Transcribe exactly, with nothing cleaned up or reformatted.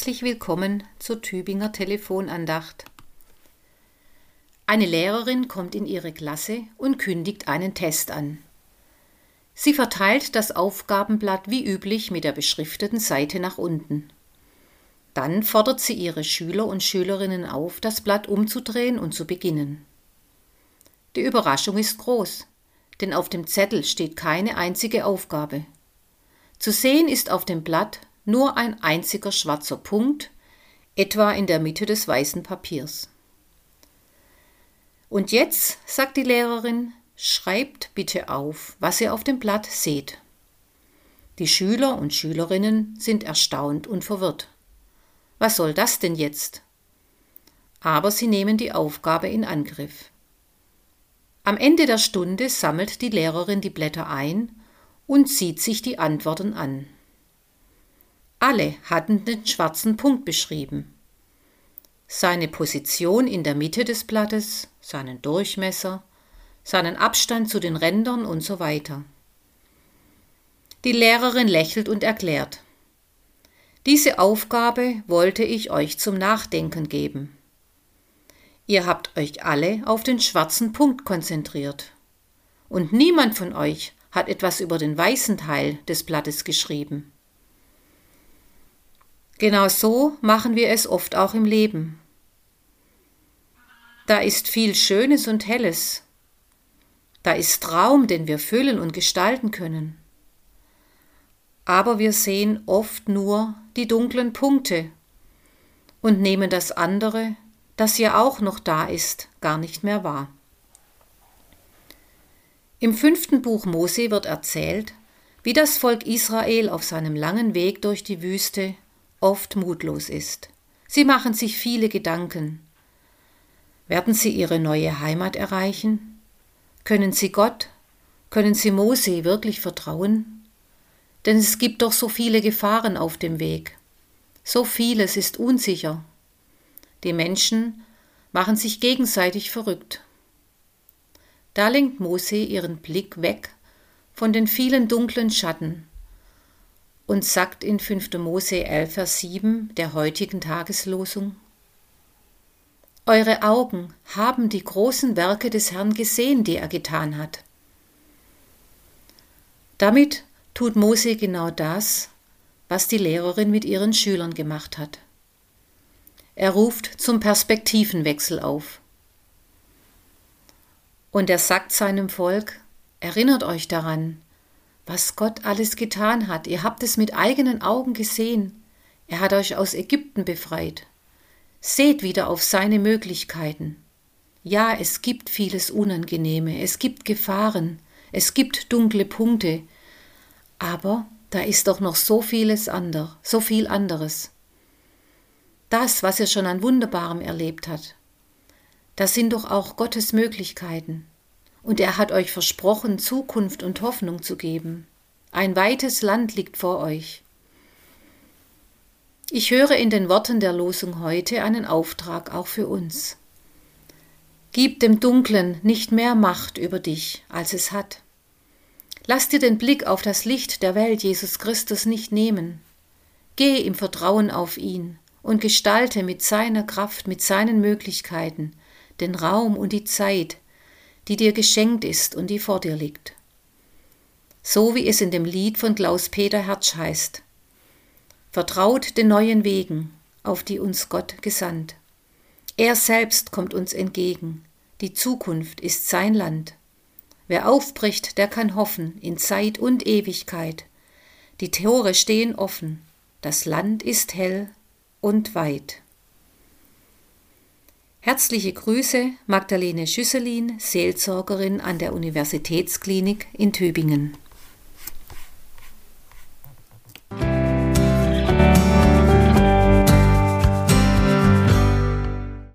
Herzlich willkommen zur Tübinger Telefonandacht. Eine Lehrerin kommt in ihre Klasse und kündigt einen Test an. Sie verteilt das Aufgabenblatt wie üblich mit der beschrifteten Seite nach unten. Dann fordert sie ihre Schüler und Schülerinnen auf, das Blatt umzudrehen und zu beginnen. Die Überraschung ist groß, denn auf dem Zettel steht keine einzige Aufgabe. Zu sehen ist auf dem Blatt nur ein einziger schwarzer Punkt, etwa in der Mitte des weißen Papiers. Und jetzt, sagt die Lehrerin, schreibt bitte auf, was ihr auf dem Blatt seht. Die Schüler und Schülerinnen sind erstaunt und verwirrt. Was soll das denn jetzt? Aber sie nehmen die Aufgabe in Angriff. Am Ende der Stunde sammelt die Lehrerin die Blätter ein und sieht sich die Antworten an. Alle hatten den schwarzen Punkt beschrieben. Seine Position in der Mitte des Blattes, seinen Durchmesser, seinen Abstand zu den Rändern und so weiter. Die Lehrerin lächelt und erklärt: Diese Aufgabe wollte ich euch zum Nachdenken geben. Ihr habt euch alle auf den schwarzen Punkt konzentriert. Und niemand von euch hat etwas über den weißen Teil des Blattes geschrieben. Genau so machen wir es oft auch im Leben. Da ist viel Schönes und Helles. Da ist Raum, den wir füllen und gestalten können. Aber wir sehen oft nur die dunklen Punkte und nehmen das andere, das ja auch noch da ist, gar nicht mehr wahr. Im fünften Buch Mose wird erzählt, wie das Volk Israel auf seinem langen Weg durch die Wüste oft mutlos ist. Sie machen sich viele Gedanken. Werden sie ihre neue Heimat erreichen? Können sie Gott, können sie Mose wirklich vertrauen? Denn es gibt doch so viele Gefahren auf dem Weg. So vieles ist unsicher. Die Menschen machen sich gegenseitig verrückt. Da lenkt Mose ihren Blick weg von den vielen dunklen Schatten und sagt in fünfter Mose elf, Vers sieben der heutigen Tageslosung: Eure Augen haben die großen Werke des Herrn gesehen, die er getan hat. Damit tut Mose genau das, was die Lehrerin mit ihren Schülern gemacht hat. Er ruft zum Perspektivenwechsel auf. Und er sagt seinem Volk: Erinnert euch daran, was Gott alles getan hat. Ihr habt es mit eigenen Augen gesehen. Er hat euch aus Ägypten befreit. Seht wieder auf seine Möglichkeiten. Ja, es gibt vieles Unangenehme, es gibt Gefahren, es gibt dunkle Punkte, aber da ist doch noch so vieles ander, so viel anderes. Das, was ihr schon an Wunderbarem erlebt habt, das sind doch auch Gottes Möglichkeiten. Und er hat euch versprochen, Zukunft und Hoffnung zu geben. Ein weites Land liegt vor euch. Ich höre in den Worten der Losung heute einen Auftrag auch für uns. Gib dem Dunklen nicht mehr Macht über dich, als es hat. Lass dir den Blick auf das Licht der Welt, Jesus Christus, nicht nehmen. Geh im Vertrauen auf ihn und gestalte mit seiner Kraft, mit seinen Möglichkeiten den Raum und die Zeit, die dir geschenkt ist und die vor dir liegt. So wie es in dem Lied von Klaus-Peter Hertsch heißt: Vertraut den neuen Wegen, auf die uns Gott gesandt. Er selbst kommt uns entgegen, die Zukunft ist sein Land. Wer aufbricht, der kann hoffen in Zeit und Ewigkeit. Die Tore stehen offen, das Land ist hell und weit. Herzliche Grüße, Magdalene Schüsselin, Seelsorgerin an der Universitätsklinik in Tübingen.